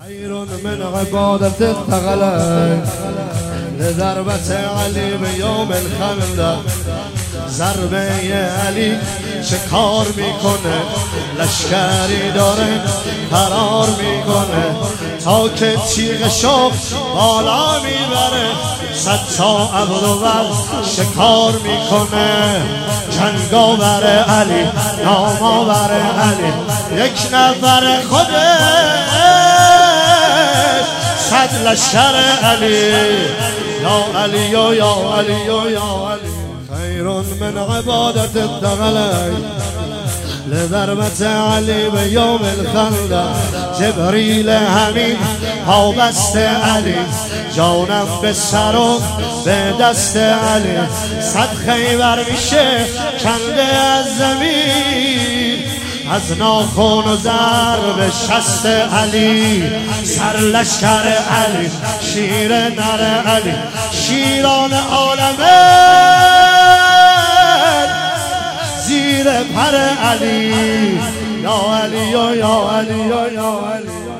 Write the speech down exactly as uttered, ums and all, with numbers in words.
خير من عبادة الثغلين لضربة علي بيوم الخندق. ضربه علی چه کار میکنه، لشکری داره فرار میکنه تا که تیغ شوق بالا میبره. صد تا ابروبر شکار میکنه، جنگاور علی نامآور علی یک نفر خودش صد لشکر علی. یا علی یا یا علی یا یا علی خير من عبادة الثغلين لضربة علي بيوم الخندق. جبريل همین پا بست علی، جانم به سر و به دست علی. صد خیبر میشه کنده از زمین، از ناخن و ضرب شست علی. سر لشکر علی، شیر نر علی، شیران عالمه زیر پر علی. یا علی یا یا علی یا یا علی.